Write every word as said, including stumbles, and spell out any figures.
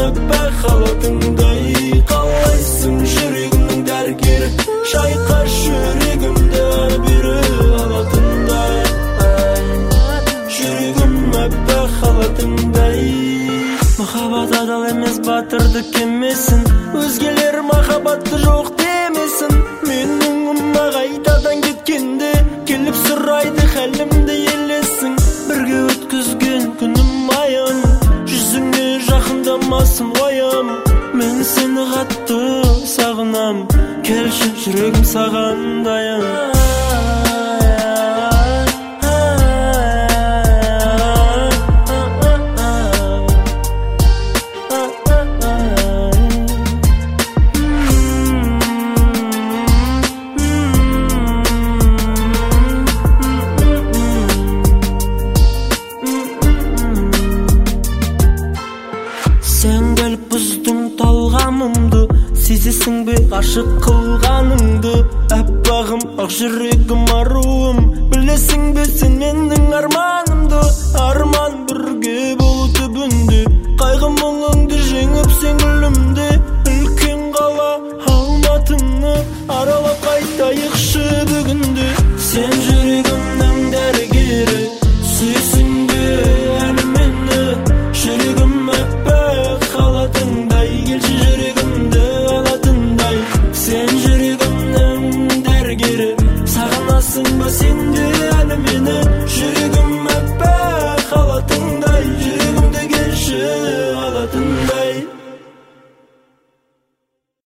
әппақ халатыңдай. Қалайсың жүрегімнің дәрігері, шайқа жүрегімді бері алатындай. Жүрегім әппақ халатыңдай. Махаббат адал емес, батырдық емесін, өзгелер махаббатты жоқ демесін. Менің ұма қайтадан кеткенде келіп сұрайды хәлімді елесің. Бірге өткізген күнім аян, жүзіңе жақындамасын оям. Мен сені қатты сағынам, келші жүрегім саған даян. Сен келіп бұздың талғамымды, сезесің бе ғашық қылғаныңды. Әппағым ақ жүрегім аруым, білесің бе сен менің арманымды. Арман бірге болу түбінде, қайғы мұңыңды жеңіп сен гүлімде. Үлкен қала Алматыны аралап қайтайықшы бүгінде. Сен жүрегімнің дәрігері, сүйсің бе әлі мені. Жүрегім әппақ халатыңдай, келші жүрегімді алатындай. Сен жүрегімнің дәрігері, сағынасың ба сен де әлі мені. Жүрегім